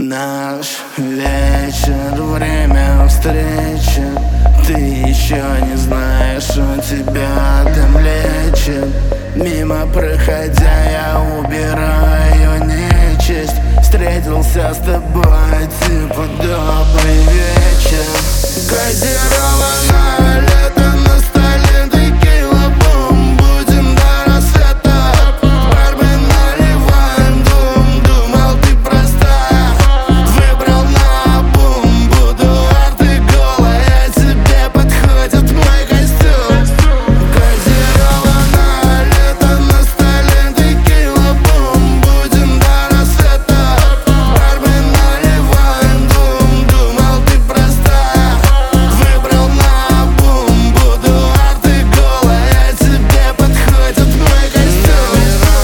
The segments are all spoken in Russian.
Наш вечер, время встречи. Ты еще не знаешь, он тебя там лечит. Мимо проходя, я убираю нечисть. Встретился с тобой, типа добрый вечер. Газированное лето, на столе текила, бум. Будем до рассвета, бармен наливаем дум. Думал, ты простая, выбрал наобум. Буду арты голая, тебе подходит мой костюм. Газированное лето, на столе текила, бум. Будем до рассвета, бармен наливаем дум. Думал, ты простая, выбрал наобум. Буду арты голая, тебе подходит мой костюм.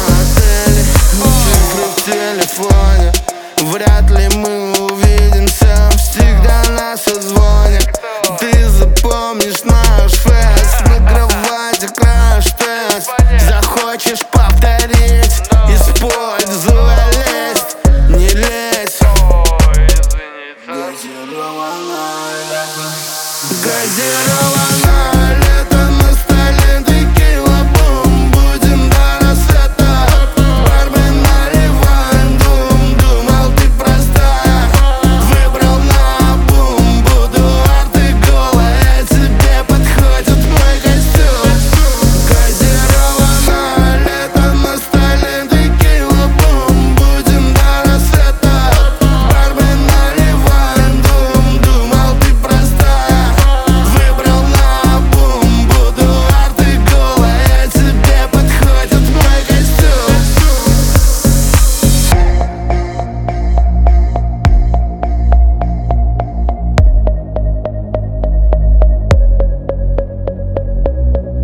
Цифры в телефоне, вряд ли мы увидимся. Всегда на созвоне,